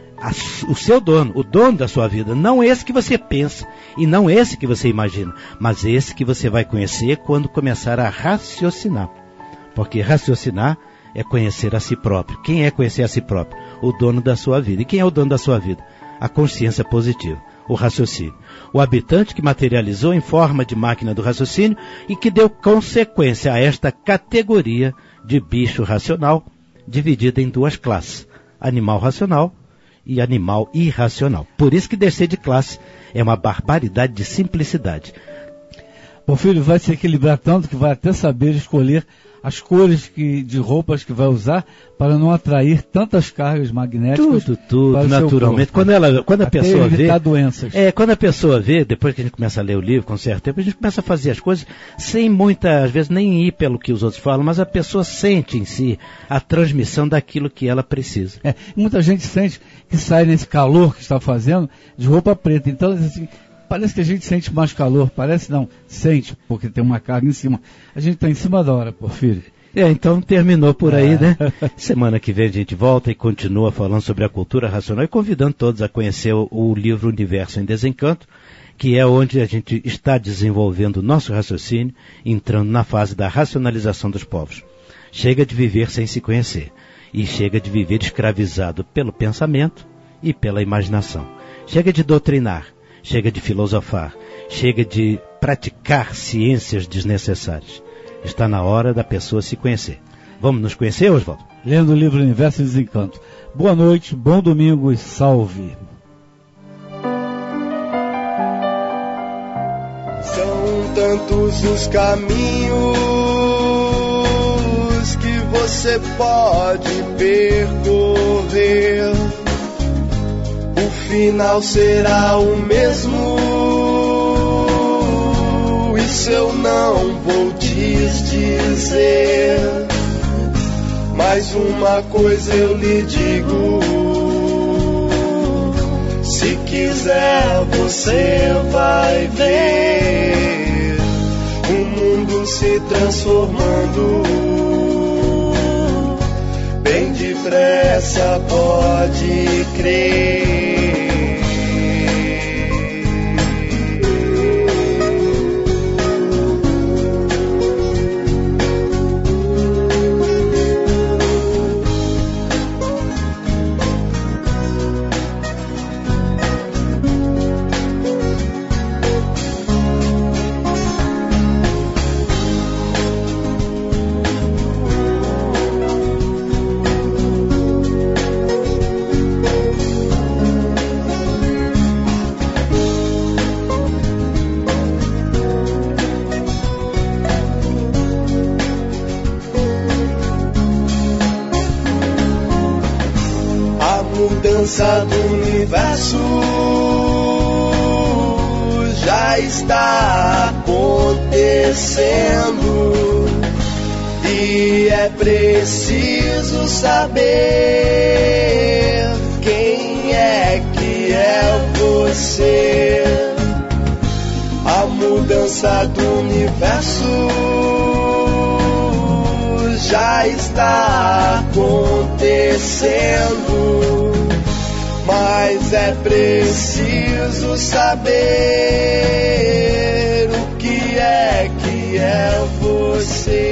O seu dono, o dono da sua vida, não esse que você pensa e não esse que você imagina, mas esse que você vai conhecer quando começar a raciocinar. Porque raciocinar é conhecer a si próprio. Quem é conhecer a si próprio? O dono da sua vida. E quem é o dono da sua vida? a consciência positiva, o raciocínio. O habitante que materializou em forma de máquina do raciocínio e que deu consequência a esta categoria de bicho racional, dividida em duas classes, animal racional e animal irracional. Por isso que descer de classe é uma barbaridade de simplicidade. O filho vai se equilibrar tanto que vai até saber escolher as cores que, de roupas que vai usar para não atrair tantas cargas magnéticas. Tudo, tudo, naturalmente. Quando, ela, quando a até pessoa evitar vê... doenças. É, quando a pessoa vê, depois que a gente começa a ler o livro, com certo tempo, a gente começa a fazer as coisas sem muita, às vezes, nem ir pelo que os outros falam, mas a pessoa sente em si a transmissão daquilo que ela precisa. É, muita gente sente que sai nesse calor que está fazendo de roupa preta. Então, assim, parece que a gente sente mais calor. Parece não, sente, porque tem uma carga em cima. A gente está em cima da hora, Porfírio. É, então terminou por aí, é. né? Semana que vem a gente volta e continua falando sobre a cultura racional e convidando todos a conhecer o, o livro Universo em Desencanto, que é onde a gente está desenvolvendo o nosso raciocínio, entrando na fase da racionalização dos povos. Chega de viver sem se conhecer e chega de viver escravizado pelo pensamento e pela imaginação. Chega de doutrinar, chega de filosofar, chega de praticar ciências desnecessárias. Está na hora da pessoa se conhecer. Vamos nos conhecer, Oswaldo? Lendo o livro Universo em Desencanto. Boa noite, bom domingo e salve. São tantos os caminhos que você pode percorrer. O final será o mesmo. Isso eu não vou te dizer, mas uma coisa eu lhe digo: se quiser você vai ver o mundo se transformando. Bem depressa, pode crer. Mudança do universo já está acontecendo e é preciso saber quem é que é você. A mudança do universo já está acontecendo, mas é preciso saber o que é que é você.